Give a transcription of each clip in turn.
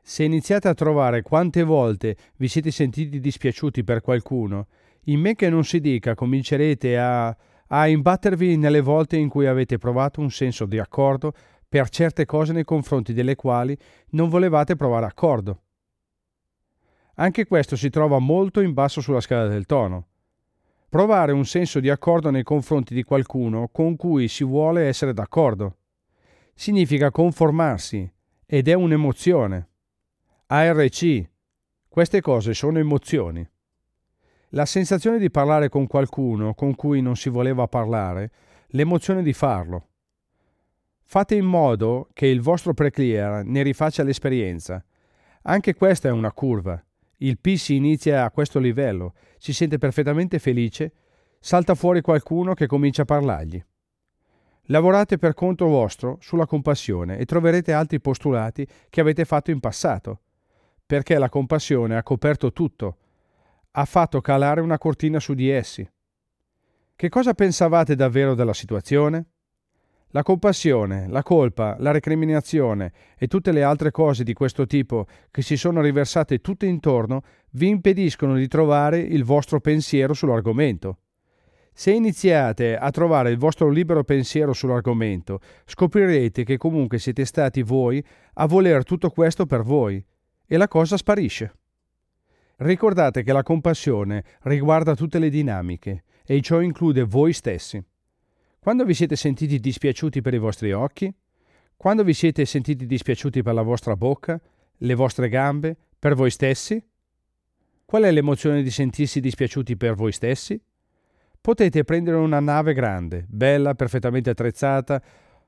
Se iniziate a trovare quante volte vi siete sentiti dispiaciuti per qualcuno, in men che non si dica comincerete a imbattervi nelle volte in cui avete provato un senso di accordo per certe cose nei confronti delle quali non volevate provare accordo. Anche questo si trova molto in basso sulla scala del tono. Provare un senso di accordo nei confronti di qualcuno con cui si vuole essere d'accordo. Significa conformarsi ed è un'emozione. ARC. Queste cose sono emozioni. La sensazione di parlare con qualcuno con cui non si voleva parlare, l'emozione di farlo. Fate in modo che il vostro pre-clear ne rifaccia l'esperienza. Anche questa è una curva. Il P si inizia a questo livello, si sente perfettamente felice, salta fuori qualcuno che comincia a parlargli. Lavorate per conto vostro sulla compassione e troverete altri postulati che avete fatto in passato, perché la compassione ha coperto tutto, ha fatto calare una cortina su di essi. Che cosa pensavate davvero della situazione? La compassione, la colpa, la recriminazione e tutte le altre cose di questo tipo che si sono riversate tutte intorno vi impediscono di trovare il vostro pensiero sull'argomento. Se iniziate a trovare il vostro libero pensiero sull'argomento, scoprirete che comunque siete stati voi a voler tutto questo per voi e la cosa sparisce. Ricordate che la compassione riguarda tutte le dinamiche e ciò include voi stessi. Quando vi siete sentiti dispiaciuti per i vostri occhi? Quando vi siete sentiti dispiaciuti per la vostra bocca, le vostre gambe, per voi stessi? Qual è l'emozione di sentirsi dispiaciuti per voi stessi? Potete prendere una nave grande, bella, perfettamente attrezzata,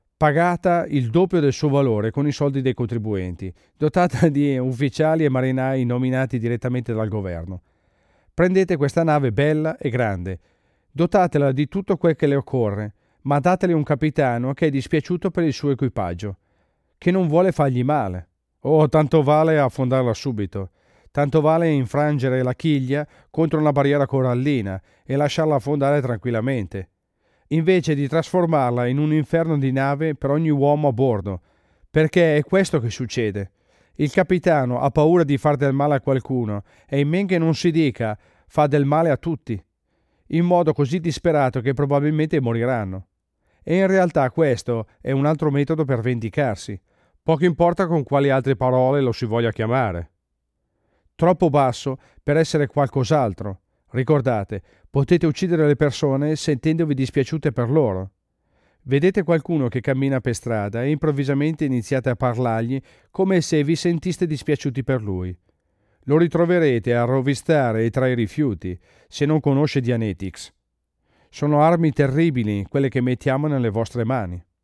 pagata il doppio del suo valore con i soldi dei contribuenti, dotata di ufficiali e marinai nominati direttamente dal governo. Prendete questa nave bella e grande, dotatela di tutto quel che le occorre, ma datele un capitano che è dispiaciuto per il suo equipaggio, che non vuole fargli male. Oh, tanto vale affondarla subito. Tanto vale infrangere la chiglia contro una barriera corallina e lasciarla affondare tranquillamente, invece di trasformarla in un inferno di nave per ogni uomo a bordo, perché è questo che succede. Il capitano ha paura di far del male a qualcuno e in men che non si dica fa del male a tutti, in modo così disperato che probabilmente moriranno. E in realtà questo è un altro metodo per vendicarsi. Poco importa con quali altre parole lo si voglia chiamare. Troppo basso per essere qualcos'altro. Ricordate, potete uccidere le persone sentendovi dispiaciute per loro. Vedete qualcuno che cammina per strada e improvvisamente iniziate a parlargli come se vi sentiste dispiaciuti per lui. Lo ritroverete a rovistare tra i rifiuti, se non conosce Dianetics. Sono armi terribili quelle che mettiamo nelle vostre mani.